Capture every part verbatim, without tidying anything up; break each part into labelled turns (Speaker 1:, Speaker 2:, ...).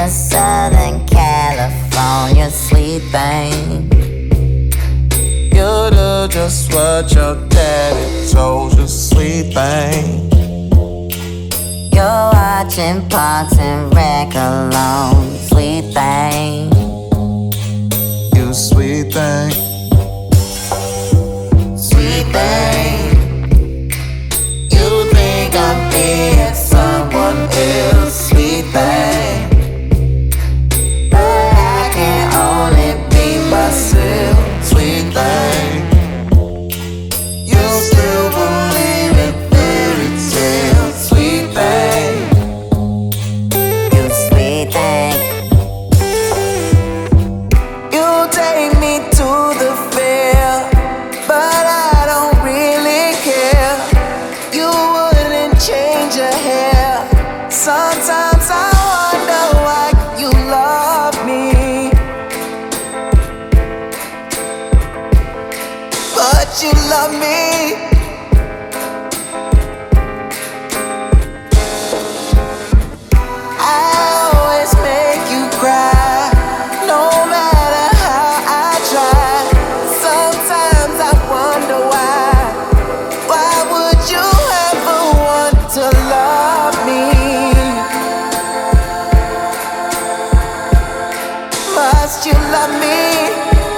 Speaker 1: to Southern California, sweet thing.
Speaker 2: You do just what your daddy told you, sweet thing.
Speaker 1: You're watching Parks and Rec alone, sweet thing.
Speaker 2: You sweet thing.
Speaker 1: Sweet thing. You think I'm being someone else, sweet thing. But I can only be myself, sweet thing.
Speaker 2: You still believe in fairy tales, sweet thing.
Speaker 1: You sweet thing.
Speaker 2: You take me to the fair, but I don't really care. You wouldn't change your hair. Sometimes I wonder why you love me, but you love me. I always make you cry, no matter how I try. Sometimes I wonder why. Why would you ever want to love me? Must you love me?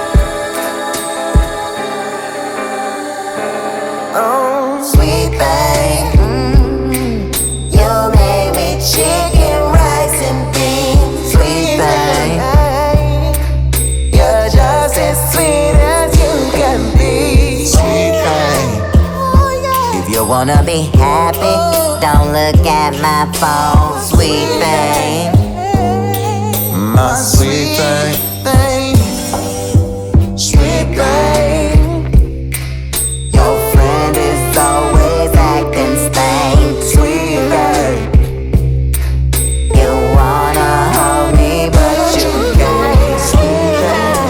Speaker 2: Oh,
Speaker 1: Sweet thing. Mm-hmm. You made me chicken, rice, and beans, sweet thing.
Speaker 2: you're just as sweet as you can be. Sweet thing.
Speaker 1: If you wanna be happy, don't look at my phone, sweet thing.
Speaker 2: My sweet thing. Sweet thing.
Speaker 1: Your friend is always acting stank, sweet thing. You wanna hold me, but you can't, sweet thing.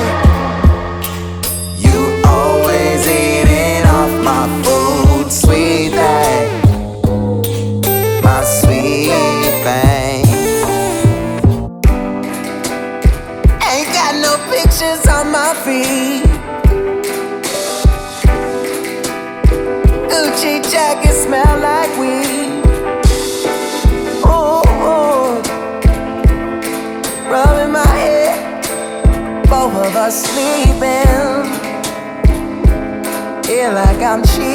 Speaker 2: You always eating off my food, sweet thing. My sweet thing. Ain't got no pictures on my feed. Gucci jacket smell like weed. Oh, oh. Rubbing my head, both of us sleeping. Feel like I'm cheating.